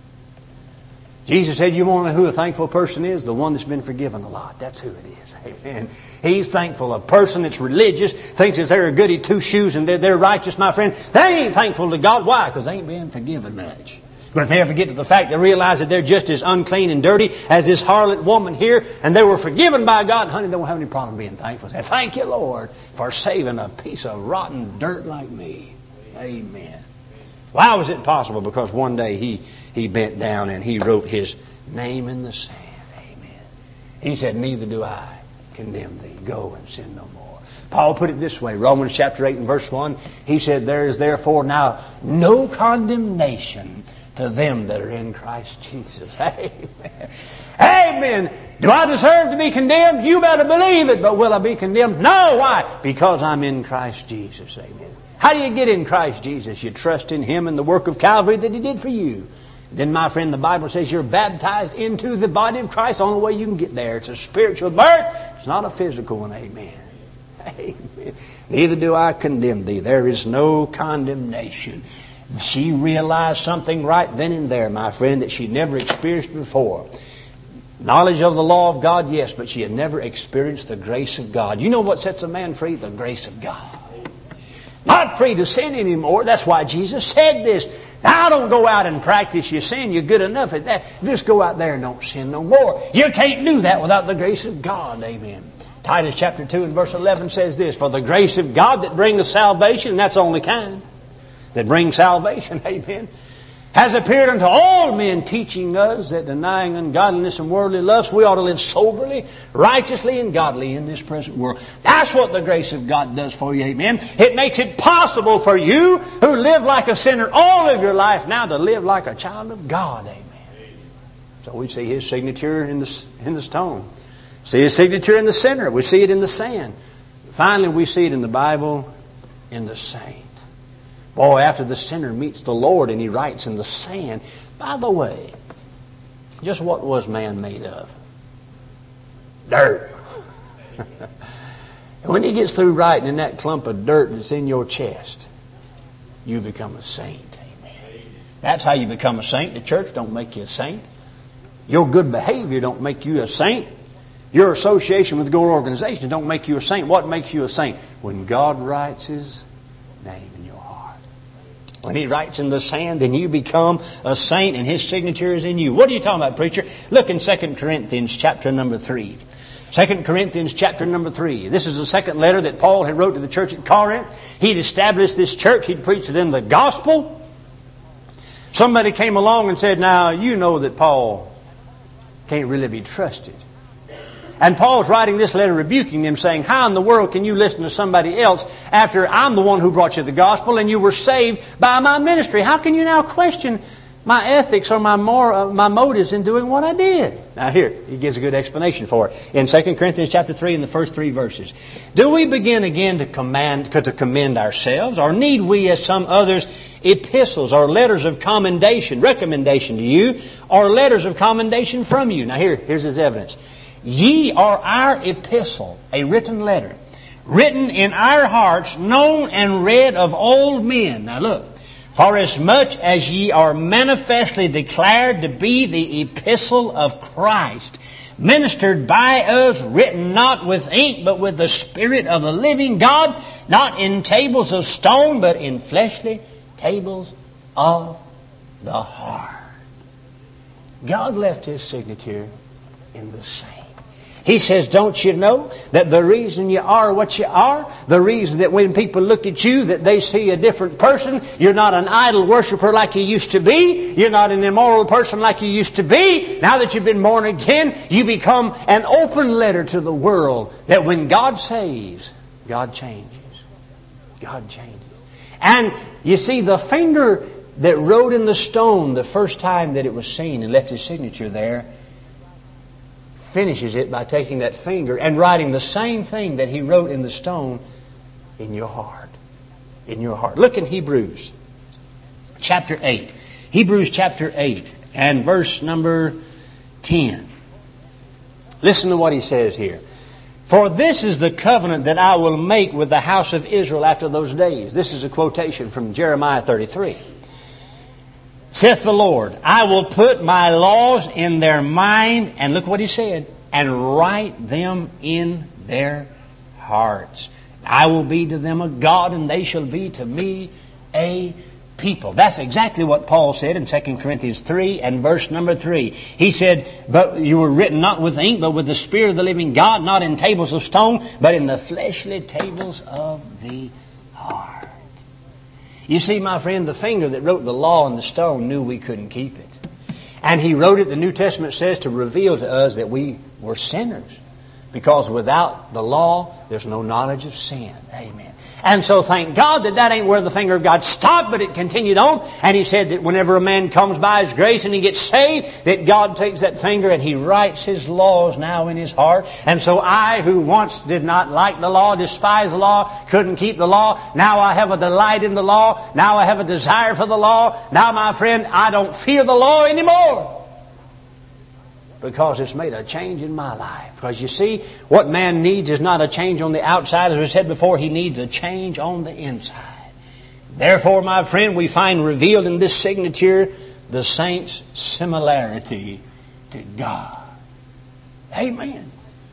Jesus said, you want to know who a thankful person is? The one that's been forgiven a lot. That's who it is. Amen. He's thankful. A person that's religious, thinks that they're a goody two-shoes and they're righteous, my friend. They ain't thankful to God. Why? Because they ain't been forgiven much. But if they ever get to the fact, they realize that they're just as unclean and dirty as this harlot woman here, and they were forgiven by God, honey, they don't have any problem being thankful. Say, thank you, Lord, for saving a piece of rotten dirt like me. Amen. Why was it possible? Because one day he bent down and he wrote his name in the sand. Amen. He said, neither do I condemn thee. Go and sin no more. Paul put it this way, Romans chapter 8 and verse 1, he said, there is therefore now no condemnation to them that are in Christ Jesus. Amen. Amen. Do I deserve to be condemned? You better believe it. But will I be condemned? No. Why? Because I'm in Christ Jesus. Amen. How do you get in Christ Jesus? You trust in Him and the work of Calvary that He did for you. Then, my friend, the Bible says you're baptized into the body of Christ. The only way you can get there. It's a spiritual birth. It's not a physical one. Amen. Amen. Neither do I condemn thee. There is no condemnation. She realized something right then and there, my friend, that she'd never experienced before. Knowledge of the law of God, yes, but she had never experienced the grace of God. You know what sets a man free? The grace of God. Not free to sin anymore. That's why Jesus said this. Now don't go out and practice your sin. You're good enough at that. Just go out there and don't sin no more. You can't do that without the grace of God. Amen. Titus chapter 2 and verse 11 says this, for the grace of God that bringeth salvation, and that's the only kind that brings salvation, amen, has appeared unto all men, teaching us that denying ungodliness and worldly lusts, we ought to live soberly, righteously, and godly in this present world. That's what the grace of God does for you, amen. It makes it possible for you who live like a sinner all of your life now to live like a child of God, amen. So we see His signature in the stone. See His signature in the sinner. We see it in the sand. Finally, we see it in the Bible in the saint. Boy, after the sinner meets the Lord and he writes in the sand. By the way, just what was man made of? Dirt. And when he gets through writing in that clump of dirt that's in your chest, you become a saint. Amen. That's how you become a saint. The church don't make you a saint. Your good behavior don't make you a saint. Your association with good organizations don't make you a saint. What makes you a saint? When God writes His name in your heart. When He writes in the sand, then you become a saint and His signature is in you. What are you talking about, preacher? Look in 2 Corinthians chapter number 3. 2 Corinthians chapter number 3. This is the second letter that Paul had wrote to the church at Corinth. He'd established this church. He'd preached it in the gospel. Somebody came along and said, now, you know that Paul can't really be trusted. And Paul's writing this letter rebuking them, saying, how in the world can you listen to somebody else after I'm the one who brought you the gospel and you were saved by my ministry? How can you now question my ethics or my motives in doing what I did? Now here, he gives a good explanation for it. In 2 Corinthians chapter 3, in the first 3 verses. Do we begin again to commend ourselves? Or need we, as some others, epistles or letters of commendation, recommendation to you, or letters of commendation from you? Now here's his evidence. Ye are our epistle, a written letter, written in our hearts, known and read of all men. Now look, For as much as ye are manifestly declared to be the epistle of Christ, ministered by us, written not with ink, but with the Spirit of the living God, not in tables of stone, but in fleshly tables of the heart. God left His signature in the sand. He says, don't you know that the reason you are what you are, the reason that when people look at you that they see a different person, you're not an idol worshiper like you used to be, you're not an immoral person like you used to be. Now that you've been born again, you become an open letter to the world that when God saves, God changes. God changes. And you see, the finger that wrote in the stone the first time that it was seen and left His signature there, finishes it by taking that finger and writing the same thing that He wrote in the stone in your heart. In your heart. Look in Hebrews chapter 8. Hebrews chapter 8 and verse number 10. Listen to what he says here. For this is the covenant that I will make with the house of Israel after those days. This is a quotation from Jeremiah 33. Saith the Lord, I will put my laws in their mind, and look what he said, and write them in their hearts. I will be to them a God, and they shall be to me a people. That's exactly what Paul said in 2 Corinthians 3 and verse number 3. He said, but you were written not with ink, but with the Spirit of the living God, not in tables of stone, but in the fleshly tables of the heart. You see, my friend, the finger that wrote the law on the stone knew we couldn't keep it. And he wrote it, the New Testament says, to reveal to us that we were sinners. Because without the law, there's no knowledge of sin. Amen. And so thank God that ain't where the finger of God stopped, but it continued on. And he said that whenever a man comes by His grace and he gets saved, that God takes that finger and He writes His laws now in his heart. And so I, who once did not like the law, despised the law, couldn't keep the law, now I have a delight in the law. Now I have a desire for the law. Now, my friend, I don't fear the law anymore. Because it's made a change in my life. Because you see, what man needs is not a change on the outside. As we said before, he needs a change on the inside. Therefore, my friend, we find revealed in this signature the saints' similarity to God. Amen.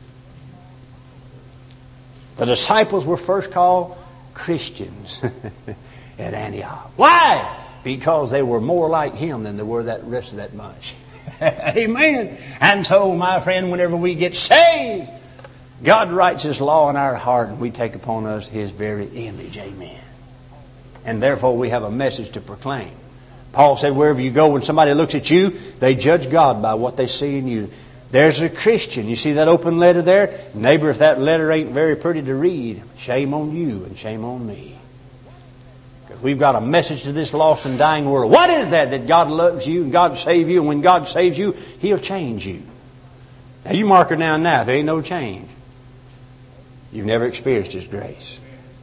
The disciples were first called Christians at Antioch. Why? Because they were more like Him than they were that rest of that bunch. Amen. And so, my friend, whenever we get saved, God writes His law in our heart and we take upon us His very image. Amen. And therefore we have a message to proclaim. Paul said, wherever you go, when somebody looks at you, they judge God by what they see in you. There's a Christian. You see that open letter there? Neighbor, if that letter ain't very pretty to read, shame on you and shame on me. We've got a message to this lost and dying world. What is that God loves you and God saves you, and when God saves you, He'll change you. Now you mark her down now. There ain't no change. You've never experienced His grace.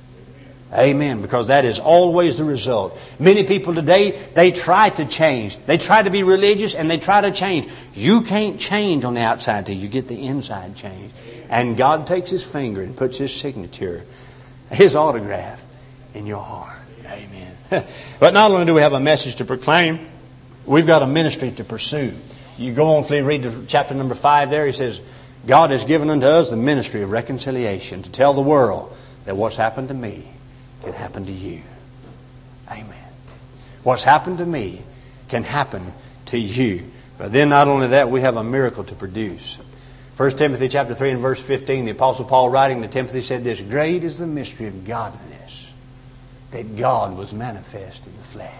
Amen. Because that is always the result. Many people today, they try to change. They try to be religious and they try to change. You can't change on the outside till you get the inside changed. And God takes His finger and puts His signature, His autograph in your heart. Amen. But not only do we have a message to proclaim, we've got a ministry to pursue. You go on, read to chapter number 5 there. He says, God has given unto us the ministry of reconciliation, to tell the world that what's happened to me can happen to you. Amen. What's happened to me can happen to you. But then not only that, we have a miracle to produce. 1 Timothy chapter 3 and verse 15, the Apostle Paul writing to Timothy said this, great is the mystery of godliness, that God was manifest in the flesh.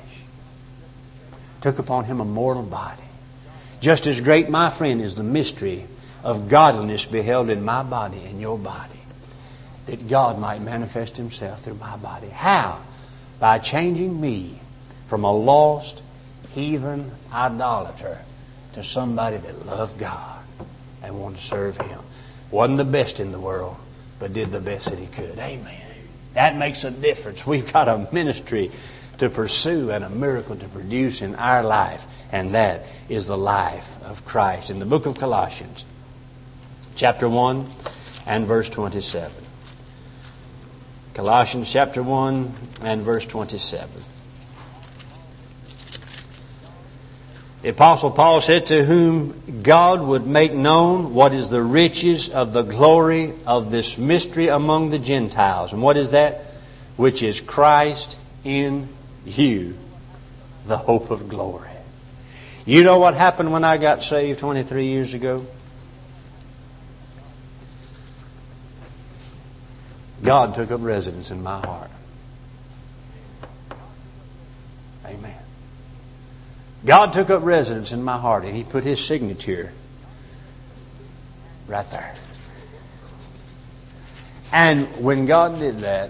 Took upon Him a mortal body. Just as great, my friend, is the mystery of godliness beheld in my body and your body. That God might manifest Himself through my body. How? By changing me from a lost, heathen idolater to somebody that loved God and wanted to serve Him. Wasn't the best in the world, but did the best that he could. Amen. That makes a difference. We've got a ministry to pursue and a miracle to produce in our life, and that is the life of Christ. In the book of Colossians, chapter 1 and verse 27. Colossians chapter 1 and verse 27. The Apostle Paul said, to whom God would make known what is the riches of the glory of this mystery among the Gentiles. And what is that? Which is Christ in you, the hope of glory. You know what happened when I got saved 23 years ago? God took up residence in my heart. Amen. God took up residence in my heart, and He put His signature right there. And when God did that,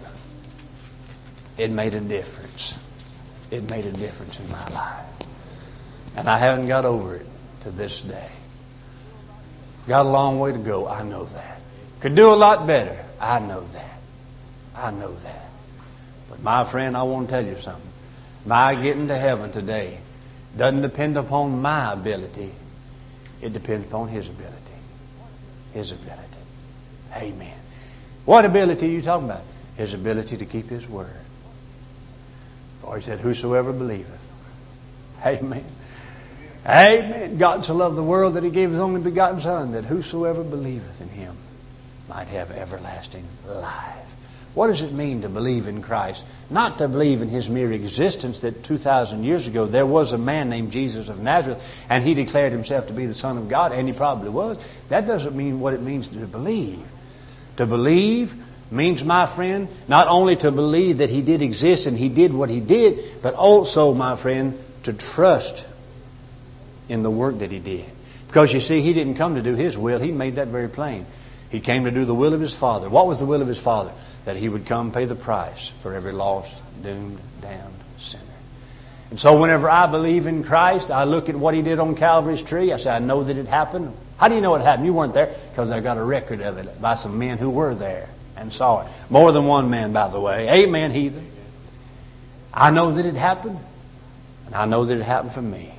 it made a difference. It made a difference in my life. And I haven't got over it to this day. Got a long way to go, I know that. Could do a lot better, I know that. I know that. But my friend, I want to tell you something. My getting to heaven today doesn't depend upon my ability. It depends upon His ability. His ability. Amen. What ability are you talking about? His ability to keep His word. For He said, whosoever believeth. Amen. Amen. God so loved the world that He gave His only begotten Son, that whosoever believeth in Him might have everlasting life. What does it mean to believe in Christ? Not to believe in His mere existence, that 2,000 years ago there was a man named Jesus of Nazareth and He declared Himself to be the Son of God, and He probably was. That doesn't mean what it means to believe. To believe means, my friend, not only to believe that He did exist and He did what He did, but also, my friend, to trust in the work that He did. Because you see, He didn't come to do His will. He made that very plain. He came to do the will of His Father. What was the will of His Father? That He would come pay the price for every lost, doomed, damned sinner. And so whenever I believe in Christ, I look at what He did on Calvary's tree. I say, I know that it happened. How do you know it happened? You weren't there. Because I got a record of it by some men who were there and saw it. More than one man, by the way. Amen, heathen. I know that it happened. And I know that it happened for me.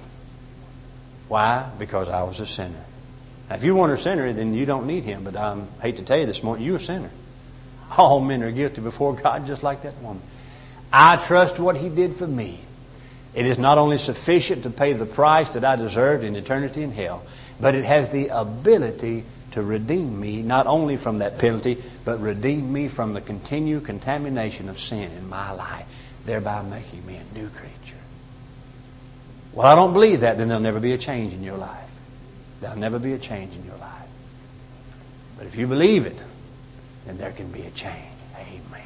Why? Because I was a sinner. Now, if you weren't a sinner, then you don't need Him. But I hate to tell you this morning, you're a sinner. All men are guilty before God, just like that woman. I trust what He did for me. It is not only sufficient to pay the price that I deserved in eternity in hell, but it has the ability to redeem me, not only from that penalty, but redeem me from the continued contamination of sin in my life, thereby making me a new creature. Well, I don't believe that, then there'll never be a change in your life. There'll never be a change in your life. But if you believe it, then there can be a change. Amen.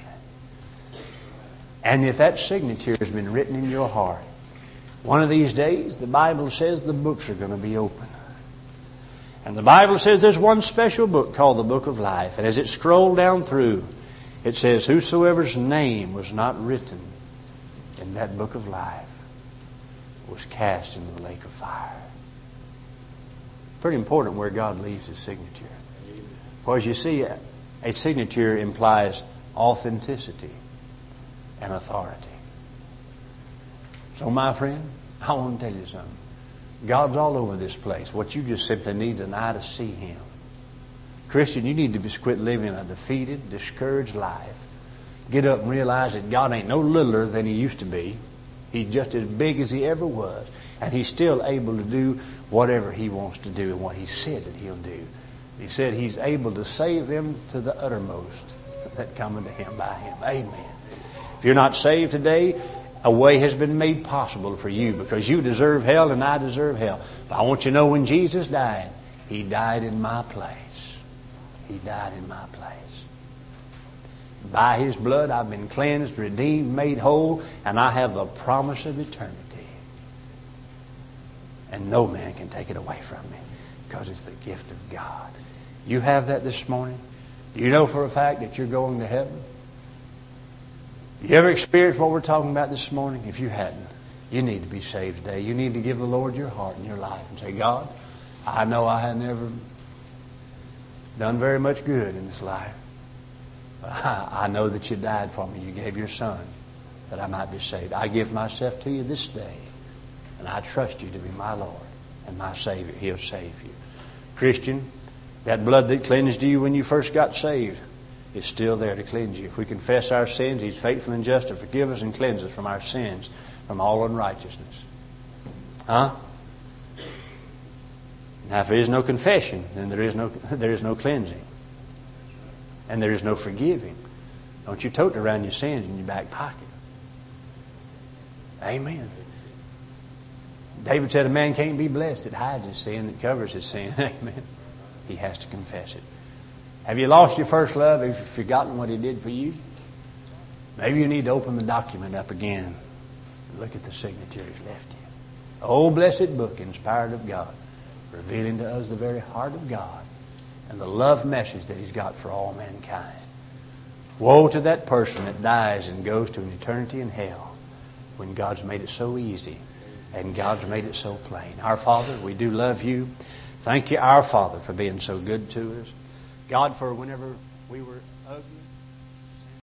And if that signature has been written in your heart, one of these days, the Bible says the books are going to be open. And the Bible says there's one special book called the Book of Life. And as it scrolled down through, it says, whosoever's name was not written in that book of life was cast into the lake of fire. Pretty important where God leaves His signature. Because you see, a signature implies authenticity and authority. So, my friend, I want to tell you something. God's all over this place. What you just simply need an eye to see Him. Christian, you need to quit living a defeated, discouraged life. Get up and realize that God ain't no littler than He used to be. He's just as big as He ever was. And He's still able to do whatever He wants to do and what He said that He'll do. He said He's able to save them to the uttermost that come unto Him by Him. Amen. If you're not saved today, a way has been made possible for you, because you deserve hell and I deserve hell. But I want you to know, when Jesus died, He died in my place. He died in my place. By His blood I've been cleansed, redeemed, made whole, and I have the promise of eternity. And no man can take it away from me, because it's the gift of God. You have that this morning? Do you know for a fact that you're going to heaven? You ever experienced what we're talking about this morning? If you hadn't, you need to be saved today. You need to give the Lord your heart and your life and say, God, I know I have never done very much good in this life. But I know that You died for me. You gave Your Son that I might be saved. I give myself to You this day, and I trust You to be my Lord and my Savior. He'll save you. Christian, that blood that cleansed you when you first got saved is still there to cleanse you. If we confess our sins, He's faithful and just to forgive us and cleanse us from our sins, from all unrighteousness. Huh? Now, if there is no confession, then there is no cleansing. And there is no forgiving. Don't you tote around your sins in your back pocket. Amen. David said a man can't be blessed that hides his sin, that covers his sin. Amen. He has to confess it. Have you lost your first love? Have you forgotten what He did for you? Maybe you need to open the document up again. Look at the signature He's left you. Oh, blessed book, inspired of God, revealing to us the very heart of God and the love message that He's got for all mankind. Woe to that person that dies and goes to an eternity in hell when God's made it so easy and God's made it so plain. Our Father, we do love You. Thank You, our Father, for being so good to us. God, for whenever we were ugly,